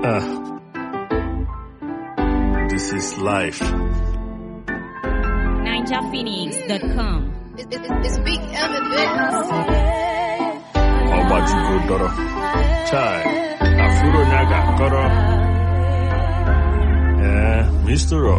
This is life. NinjaPhoenix.com. It's Big Evidence. Obajugo Doro. Chai. Afuro Nyaga Koro. Mr. Ro.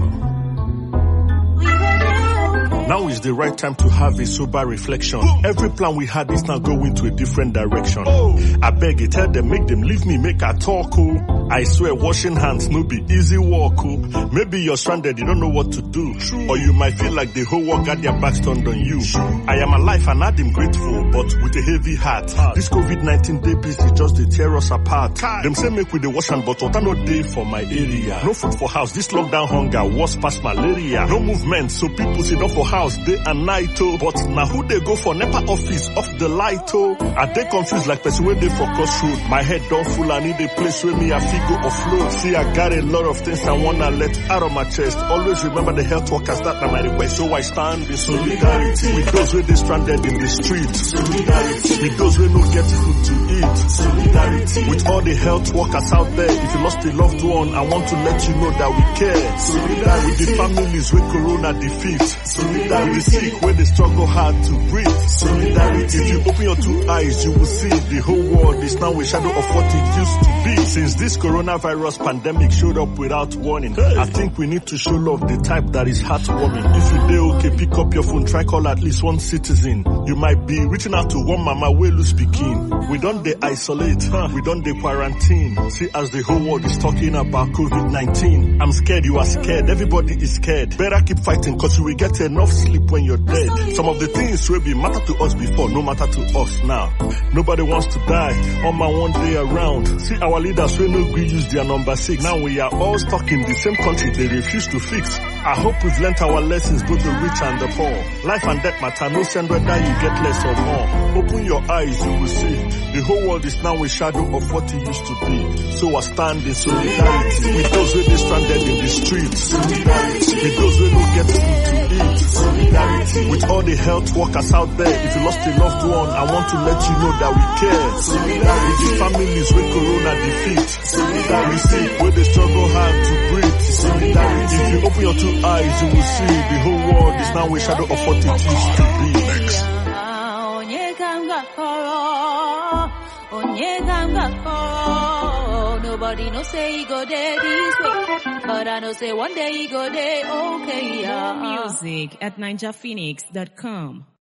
Now is the right time to have a sober reflection. Every plan we had is now going to a different direction. I beg you, tell them, make them leave me, make I talk. I swear, washing hands no be easy walk. Maybe you're stranded, you don't know what to do. Or you might feel like the whole world got their backs turned on you. I am alive and I'm grateful, but with a heavy heart. This COVID-19 day busy just they tear us apart. Them say make with the wash hand, but water no day for my area. No food for house, this lockdown hunger worse past malaria. No movement, so people sit up for house day and night. But now who they go for NEPA office off the light? Are they confused like person where they for crossroad? My head don't full, I need a place where me I feel go offload. See, I got a lot of things I wanna let out of my chest. Always remember the health workers, that are my request. So I stand in solidarity with those where they stranded in the street. Solidarity with those where no get food to eat. Solidarity with all the health workers out there. If you lost a loved one, I want to let you know that we care. Solidarity with the families where Corona defeat. Solidarity with the sick where they struggle hard to breathe. Solidarity. If you open your two eyes, you will see the whole world is now a shadow of what it used to be. Since this coronavirus pandemic showed up without warning, I think we need to show love the type that is heartwarming. If you dey okay, pick up your phone, try call at least one citizen. You might be reaching out to one mama wey lose pikin. We don't dey isolate, we don't dey quarantine. See, as the whole world is talking about COVID-19, I'm scared, you are scared, everybody is scared. Better keep fighting, cause you will get enough sleep when you're dead. Some of the things will be matter to us before, no matter to us now. Nobody wants to die on my one day around. See, our leaders will no agree use their number 6. Now we are all stuck in the same country they refuse to fix. I hope we've learnt our lessons, both the rich and the poor. Life and death matter, no send whether you get less or more. Open your eyes, you will see. The whole world is now a shadow of what it used to be. So I stand in solidarity with those who are stranded in the streets. Solidarity with those who don't get food to eat. Solidarity with all the health workers out there. If you lost a loved one, I want to let you know that we care. Solidarity with the families where Corona defeat. Solidarity with sick where they struggle hard to breathe. Solidarity. If you open your two eyes, you will see the whole world is now a shadow of what it used to be. Next. Nobody no say he go there this way, but I know say one day he go there okay. More music at NinjaPhoenix.com.